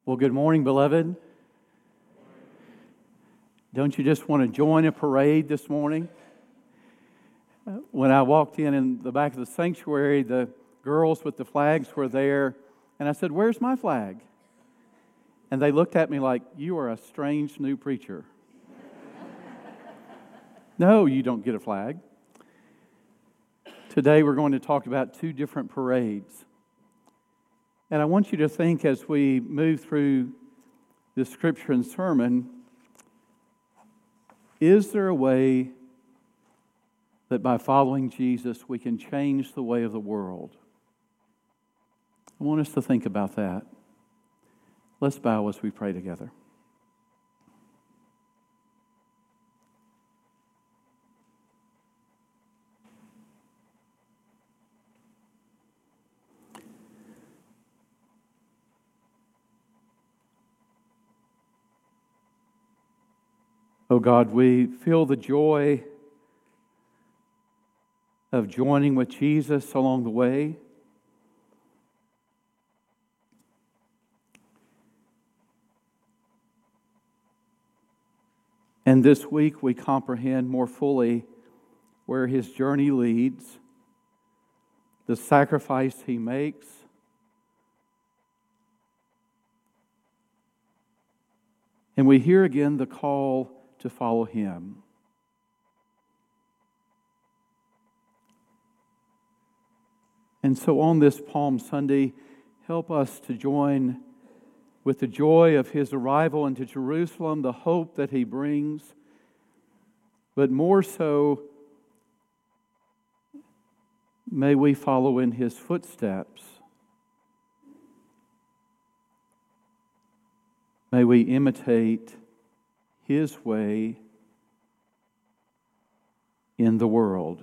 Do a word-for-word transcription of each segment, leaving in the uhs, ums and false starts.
Well, good morning, beloved. Don't you just want to join a parade this morning? When I walked in in the back of the sanctuary, the girls with the flags were there, and I said, "Where's my flag?" And they looked at me like, "You are a strange new preacher." No, you don't get a flag. Today we're going to talk about two different parades. And I want you to think as we move through this scripture and sermon, is there a way that by following Jesus we can change the way of the world? I want us to think about that. Let's bow as we pray together. Oh God, we feel the joy of joining with Jesus along the way. And this week we comprehend more fully where His journey leads, the sacrifice He makes, and we hear again the call to follow Him. And so on this Palm Sunday, help us to join with the joy of His arrival into Jerusalem, the hope that He brings, but more so, may we follow in His footsteps. May we imitate His way in the world.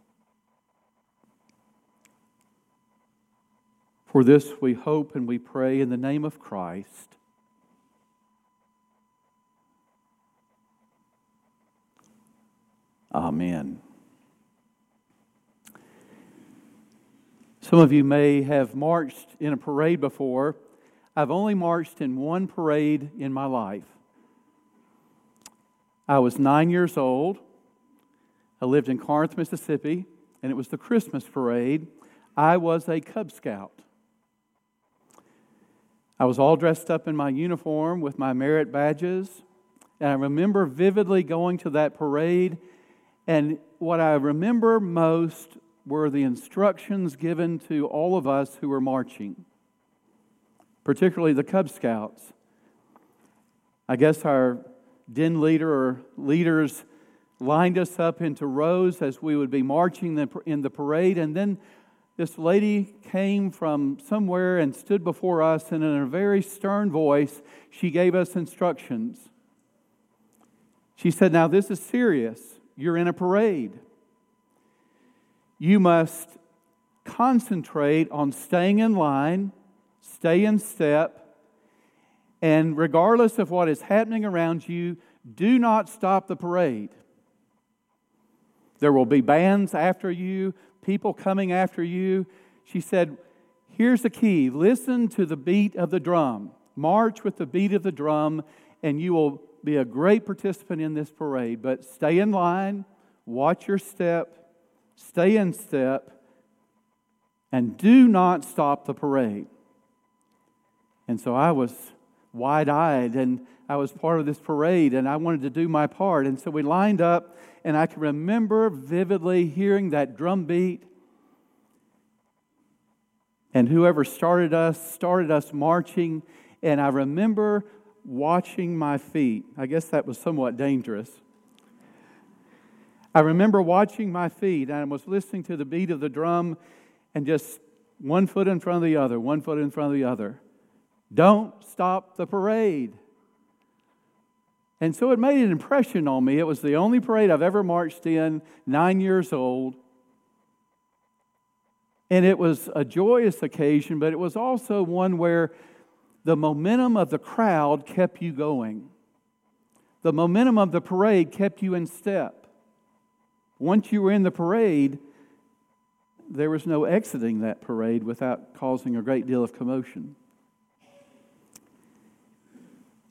For this we hope and we pray in the name of Christ. Amen. Some of you may have marched in a parade before. I've only marched in one parade in my life. I was nine years old. I lived in Corinth, Mississippi, and it was the Christmas parade. I was a Cub Scout. I was all dressed up in my uniform with my merit badges, and I remember vividly going to that parade, and what I remember most were the instructions given to all of us who were marching, particularly the Cub Scouts. I guess our den leader or leaders lined us up into rows as we would be marching in the parade, and then this lady came from somewhere and stood before us, and in a very stern voice, she gave us instructions. She said, "Now this is serious. You're in a parade. You must concentrate on staying in line, stay in step, and regardless of what is happening around you, do not stop the parade. There will be bands after you, people coming after you." She said, "Here's the key. Listen to the beat of the drum. March with the beat of the drum, and you will be a great participant in this parade. But stay in line, watch your step, stay in step, and do not stop the parade." And so I was wide-eyed, and I was part of this parade, and I wanted to do my part. And so we lined up, and I can remember vividly hearing that drum beat. And whoever started us, started us marching, and I remember watching my feet. I guess that was somewhat dangerous. I remember watching my feet, and I was listening to the beat of the drum, and just one foot in front of the other, one foot in front of the other. Don't stop the parade. And so it made an impression on me. It was the only parade I've ever marched in, nine years old. And it was a joyous occasion, but it was also one where the momentum of the crowd kept you going. The momentum of the parade kept you in step. Once you were in the parade, there was no exiting that parade without causing a great deal of commotion.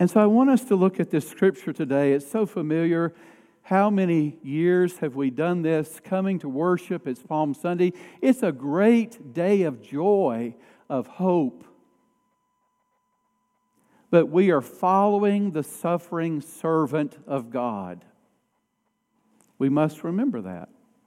And so I want us to look at this scripture today. It's so familiar. How many years have we done this, coming to worship? It's Palm Sunday. It's a great day of joy, of hope. But we are following the suffering servant of God. We must remember that.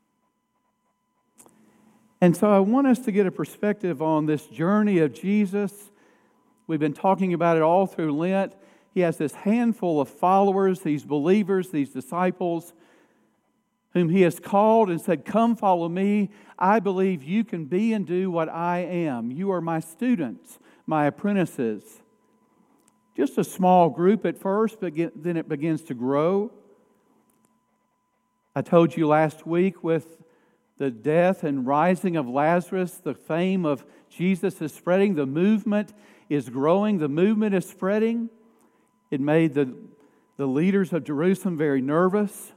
And so I want us to get a perspective on this journey of Jesus. We've been talking about it all through Lent. He has this handful of followers, these believers, these disciples, whom He has called and said, "Come follow me. I believe you can be and do what I am. You are my students, my apprentices." Just a small group at first, but then it begins to grow. I told you last week with the death and rising of Lazarus, the fame of Jesus is spreading. The movement is growing. The movement is spreading. It made the, the leaders of Jerusalem very nervous.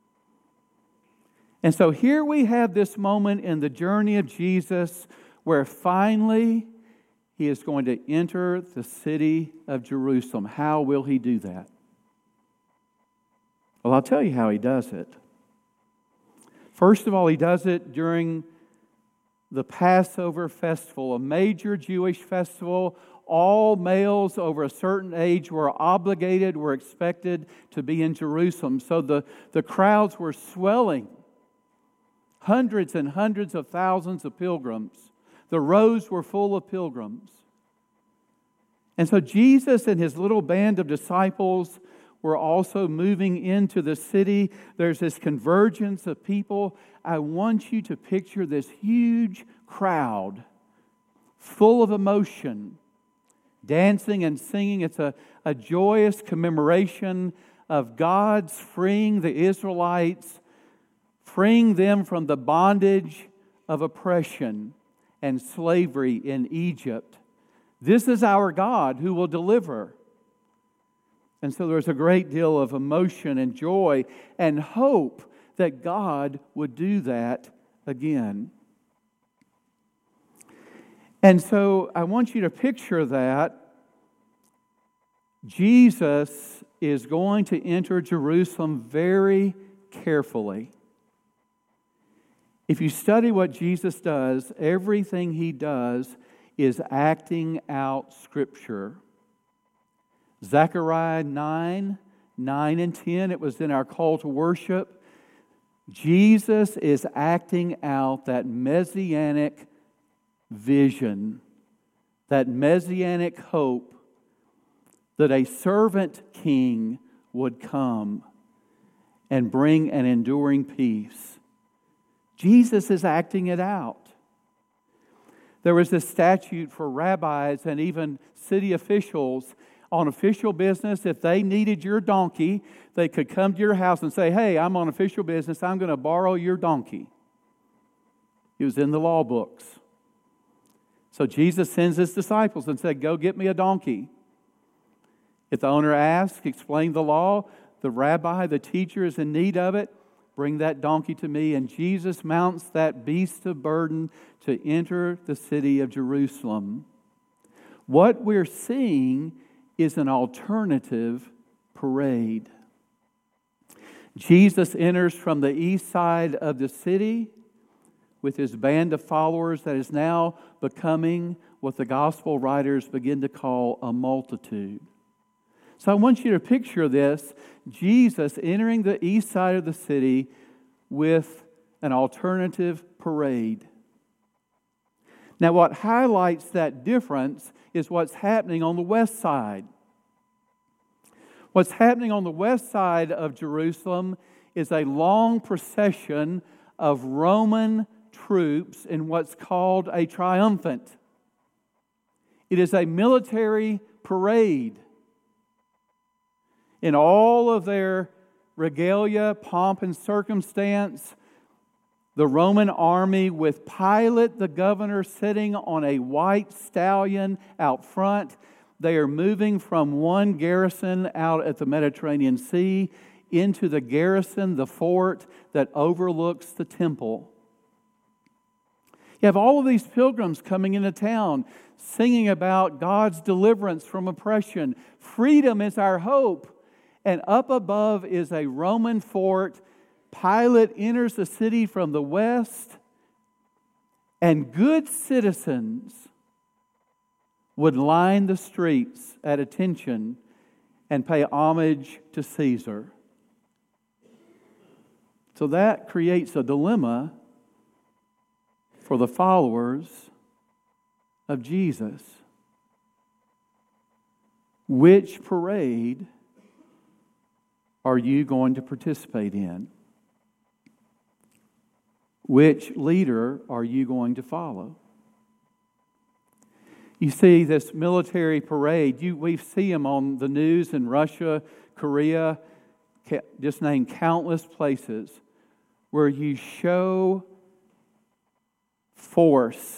And so here we have this moment in the journey of Jesus where finally He is going to enter the city of Jerusalem. How will He do that? Well, I'll tell you how He does it. First of all, He does it during the Passover festival, a major Jewish festival. All males over a certain age were obligated, were expected to be in Jerusalem. So the, the crowds were swelling. Hundreds and hundreds of thousands of pilgrims. The roads were full of pilgrims. And so Jesus and His little band of disciples were also moving into the city. There's this convergence of people. I want you to picture this huge crowd full of emotion, dancing and singing. It's a, a joyous commemoration of God's freeing the Israelites, freeing them from the bondage of oppression and slavery in Egypt. This is our God who will deliver. And so there's a great deal of emotion and joy and hope that God would do that again. And so I want you to picture that Jesus is going to enter Jerusalem very carefully. If you study what Jesus does, everything He does is acting out Scripture. Zechariah nine, nine and ten, it was in our call to worship. Jesus is acting out that messianic vision, that messianic hope that a servant king would come and bring an enduring peace. Jesus is acting it out. There was this statute for rabbis and even city officials on official business. If they needed your donkey, they could come to your house and say, "Hey, I'm on official business. I'm going to borrow your donkey." It was in the law books. So Jesus sends His disciples and said, "Go get me a donkey." If the owner asks, explain the law, the rabbi, the teacher is in need of it, bring that donkey to me. And Jesus mounts that beast of burden to enter the city of Jerusalem. What we're seeing is an alternative parade. Jesus enters from the east side of the city with His band of followers that is now becoming what the gospel writers begin to call a multitude. So I want you to picture this, Jesus entering the east side of the city with an alternative parade. Now what highlights that difference is what's happening on the west side. What's happening on the west side of Jerusalem is a long procession of Roman troops in what's called a triumphant. It is a military parade. In all of their regalia, pomp, and circumstance, the Roman army with Pilate, the governor, sitting on a white stallion out front. They are moving from one garrison out at the Mediterranean Sea into the garrison, the fort that overlooks the temple. You have all of these pilgrims coming into town singing about God's deliverance from oppression. Freedom is our hope. And up above is a Roman fort. Pilate enters the city from the west, and good citizens would line the streets at attention and pay homage to Caesar. So that creates a dilemma for the followers of Jesus. Which parade are you going to participate in? Which leader are you going to follow? You see this military parade, you, we see them on the news in Russia, Korea, just name countless places where you show force.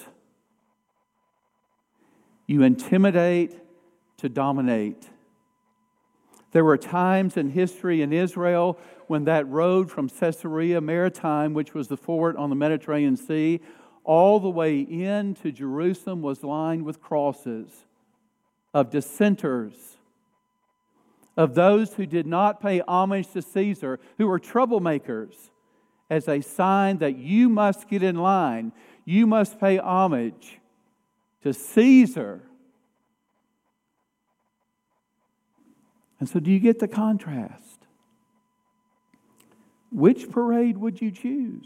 You intimidate to dominate. There were times in history in Israel when that road from Caesarea Maritime, which was the fort on the Mediterranean Sea, all the way into Jerusalem was lined with crosses of dissenters, of those who did not pay homage to Caesar, who were troublemakers, as a sign that you must get in line. You must pay homage to Caesar. And so do you get the contrast? Which parade would you choose?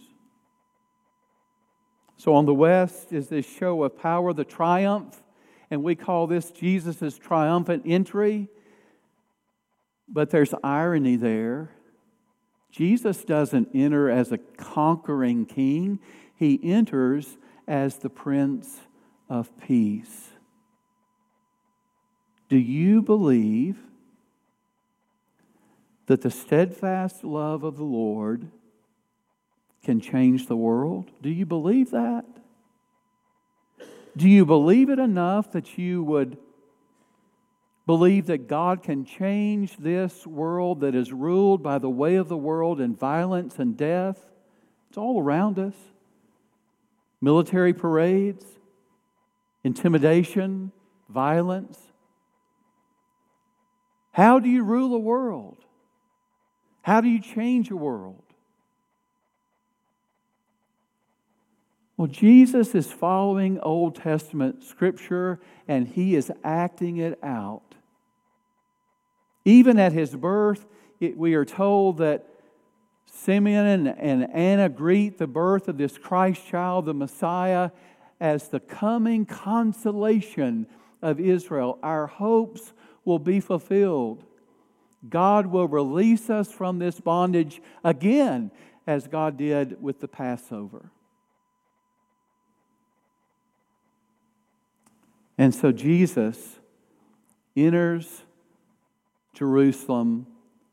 So on the west is this show of power, the triumph, and we call this Jesus' triumphant entry. But there's irony there. Jesus doesn't enter as a conquering king. He enters as the Prince of Peace. Do you believe that the steadfast love of the Lord can change the world? Do you believe that? Do you believe it enough that you would believe that God can change this world that is ruled by the way of the world and violence and death? It's all around us. Military parades, intimidation, violence. How do you rule a world? How do you change a world? Well, Jesus is following Old Testament Scripture and He is acting it out. Even at His birth, it, we are told that Simeon and, and Anna greet the birth of this Christ child, the Messiah, as the coming consolation of Israel. Our hopes will be fulfilled. God will release us from this bondage again, as God did with the Passover. And so Jesus enters Jerusalem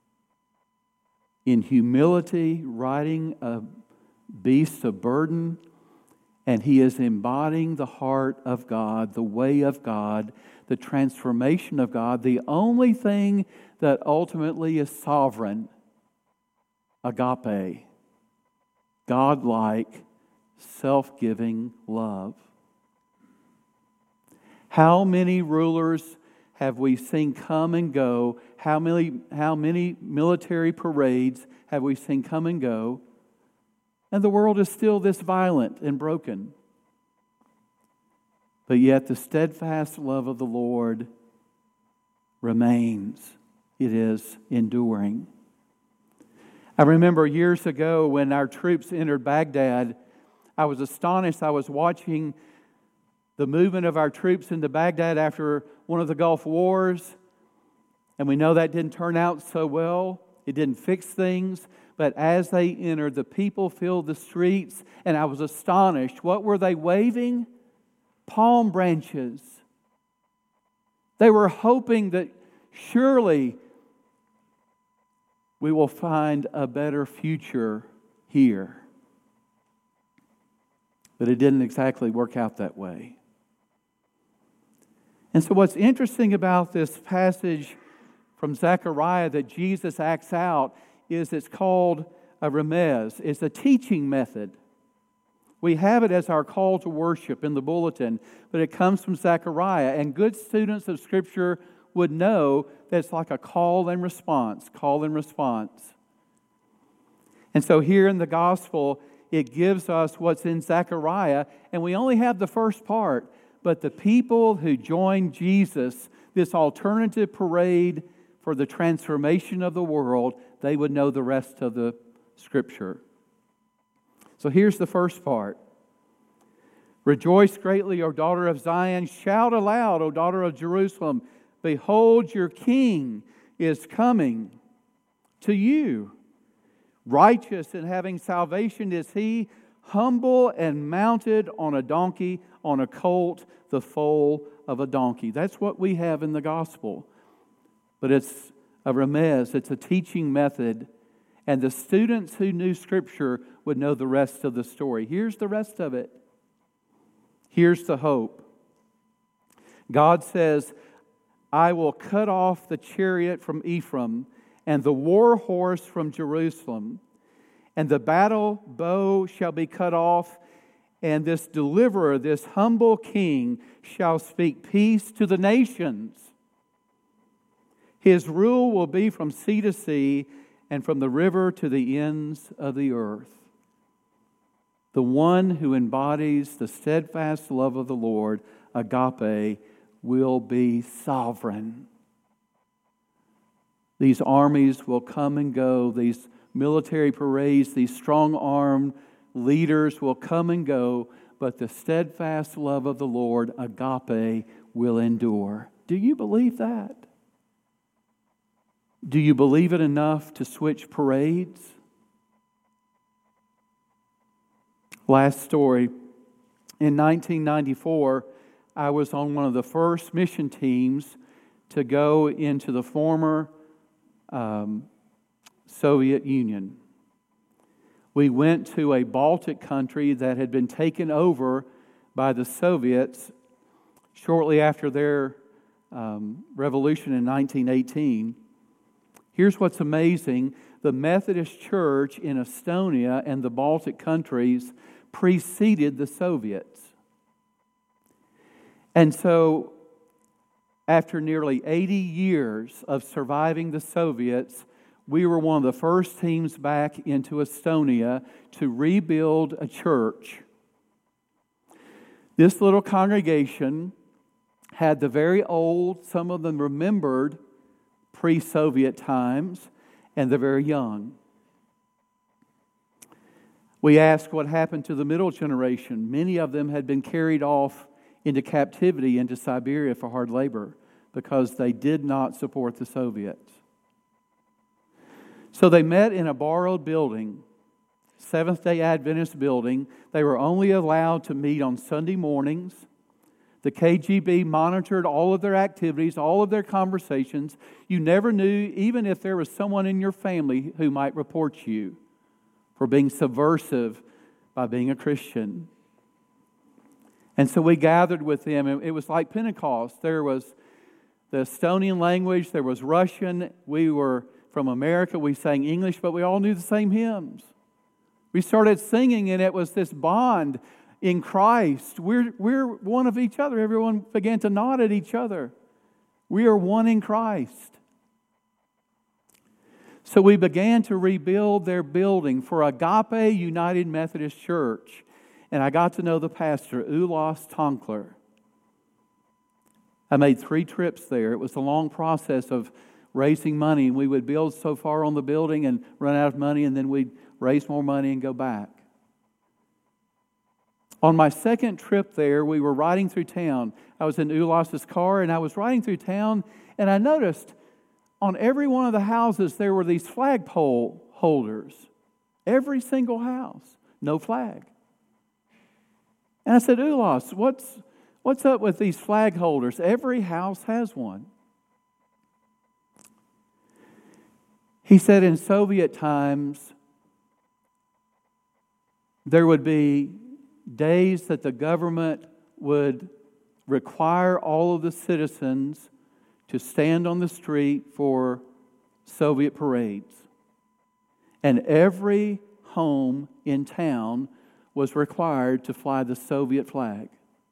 in humility, riding a beast of burden, and He is embodying the heart of God, the way of God, the transformation of God, the only thing that ultimately is sovereign, agape, God-like, self-giving love. How many rulers have we seen come and go? How many, how many military parades have we seen come and go? And the world is still this violent and broken. But yet the steadfast love of the Lord remains. It is enduring. I remember years ago when our troops entered Baghdad, I was astonished. I was watching the movement of our troops into Baghdad after one of the Gulf Wars. And we know that didn't turn out so well. It didn't fix things. But as they entered, the people filled the streets, and I was astonished. What were they waving? Palm branches. They were hoping that surely we will find a better future here. But it didn't exactly work out that way. And so what's interesting about this passage from Zechariah that Jesus acts out is it's called a remez. It's a teaching method. We have it as our call to worship in the bulletin, but it comes from Zechariah. And good students of Scripture would know that it's like a call and response, call and response. And so here in the gospel, it gives us what's in Zechariah, and we only have the first part. But the people who joined Jesus, this alternative parade for the transformation of the world, they would know the rest of the Scripture. So here's the first part. Rejoice greatly, O daughter of Zion. Shout aloud, O daughter of Jerusalem. Behold, your king is coming to you. Righteous and having salvation is he, humble and mounted on a donkey, on a colt, the foal of a donkey. That's what we have in the gospel. But it's a remez, it's a teaching method. And the students who knew Scripture would know the rest of the story. Here's the rest of it. Here's the hope. God says, I will cut off the chariot from Ephraim and the war horse from Jerusalem, and the battle bow shall be cut off, and this deliverer, this humble king, shall speak peace to the nations. His rule will be from sea to sea, and from the river to the ends of the earth. The one who embodies the steadfast love of the Lord, agape, will be sovereign. These armies will come and go. These military parades, these strong-armed leaders will come and go. But the steadfast love of the Lord, agape, will endure. Do you believe that? Do you believe it enough to switch parades? Last story. In nineteen ninety-four, I was on one of the first mission teams to go into the former um, Soviet Union. We went to a Baltic country that had been taken over by the Soviets shortly after their um, revolution in nineteen eighteen. Here's what's amazing. The Methodist Church in Estonia and the Baltic countries preceded the Soviets. And so, after nearly eighty years of surviving the Soviets, we were one of the first teams back into Estonia to rebuild a church. This little congregation had the very old, some of them remembered pre-Soviet times, and the very young. We asked what happened to the middle generation. Many of them had been carried off into captivity into Siberia for hard labor because they did not support the Soviets. So they met in a borrowed building, Seventh-day Adventist building. They were only allowed to meet on Sunday mornings. The K G B monitored all of their activities, all of their conversations. You never knew, even if there was someone in your family who might report you for being subversive by being a Christian. And so we gathered with them. It was like Pentecost. There was the Estonian language, there was Russian. We were from America, we sang English, but we all knew the same hymns. We started singing, and it was this bond in Christ. We're, we're one of each other. Everyone began to nod at each other. We are one in Christ. So we began to rebuild their building for Agape United Methodist Church. And I got to know the pastor, Ulas Tonkler. I made three trips there. It was a long process of raising money. We would build so far on the building and run out of money, and then we'd raise more money and go back. On my second trip there, we were riding through town. I was in Ulas's car, and I was riding through town, and I noticed on every one of the houses there were these flagpole holders. Every single house, no flag. And I said, Ulas, what's, what's up with these flag holders? Every house has one. He said in Soviet times, there would be days that the government would require all of the citizens to stand on the street for Soviet parades. And every home in town was required to fly the Soviet flag.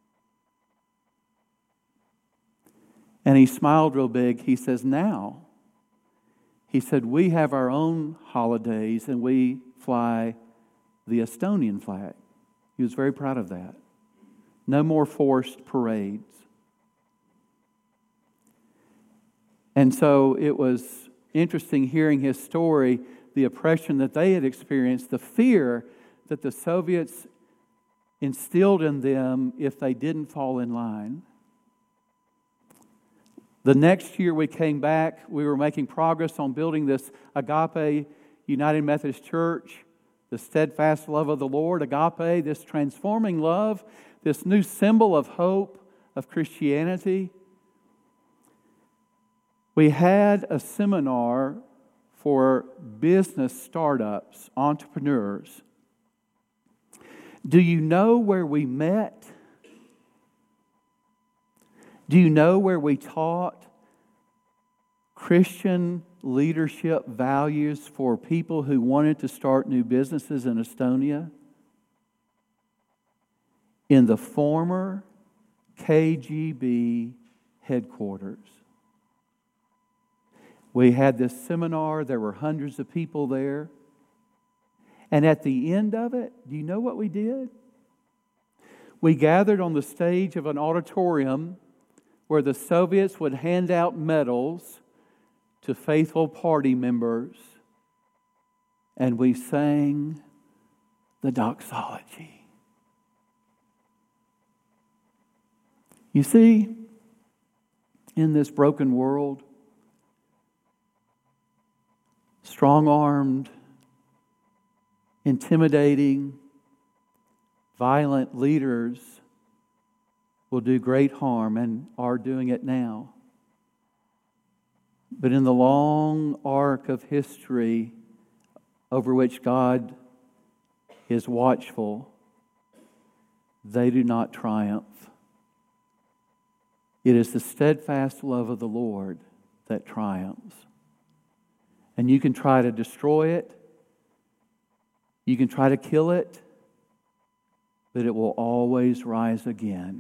And he smiled real big. He says, now, he said, we have our own holidays and we fly the Estonian flag. He was very proud of that. No more forced parades. And so it was interesting hearing his story, the oppression that they had experienced, the fear that the Soviets instilled in them if they didn't fall in line. The next year we came back, we were making progress on building this Agape United Methodist Church, the steadfast love of the Lord, agape, this transforming love, this new symbol of hope of Christianity. We had a seminar for business startups, entrepreneurs. Do you know where we met? Do you know where we taught Christian leadership values for people who wanted to start new businesses in Estonia? In the former K G B headquarters. We had this seminar, there were hundreds of people there. And at the end of it, do you know what we did? We gathered on the stage of an auditorium where the Soviets would hand out medals to faithful party members, and we sang the doxology. You see, in this broken world, strong-armed, intimidating, violent leaders will do great harm and are doing it now. But in the long arc of history over which God is watchful, they do not triumph. It is the steadfast love of the Lord that triumphs. And you can try to destroy it, you can try to kill it, but it will always rise again.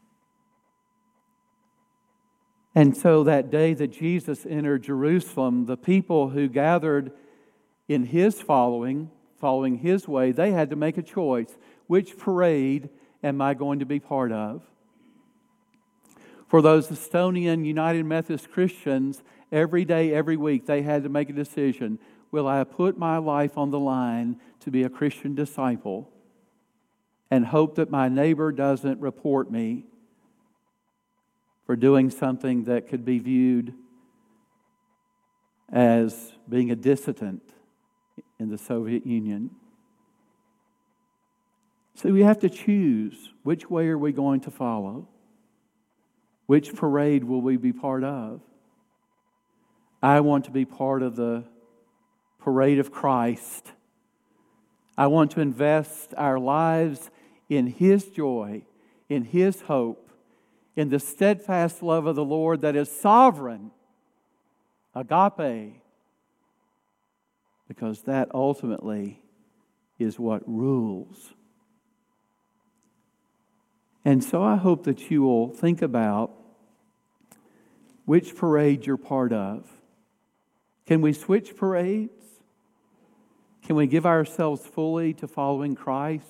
And so that day that Jesus entered Jerusalem, the people who gathered in His following, following His way, they had to make a choice. Which parade am I going to be part of? For those Estonian United Methodist Christians, every day, every week, they had to make a decision. Will I put my life on the line to be a Christian disciple and hope that my neighbor doesn't report me for doing something that could be viewed as being a dissident in the Soviet Union? So we have to choose, which way are we going to follow? Which parade will we be part of? I want to be part of the parade of Christ. I want to invest our lives in His joy, in His hope, in the steadfast love of the Lord that is sovereign, agape, because that ultimately is what rules. And so I hope that you will think about which parade you're part of. Can we switch parades? Can we give ourselves fully to following Christ?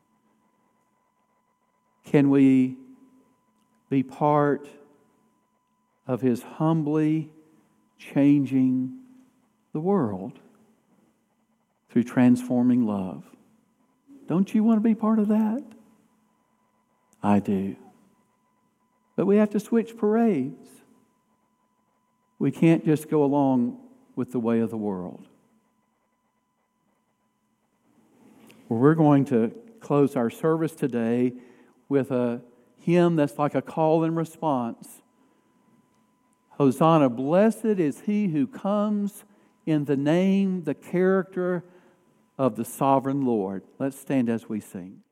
Can we be part of His humbly changing the world through transforming love? Don't you want to be part of that? I do. But we have to switch parades. We can't just go along with the way of the world. Well, we're going to close our service today with a hymn that's like a call and response. Hosanna, blessed is he who comes in the name, the character of the sovereign Lord. Let's stand as we sing.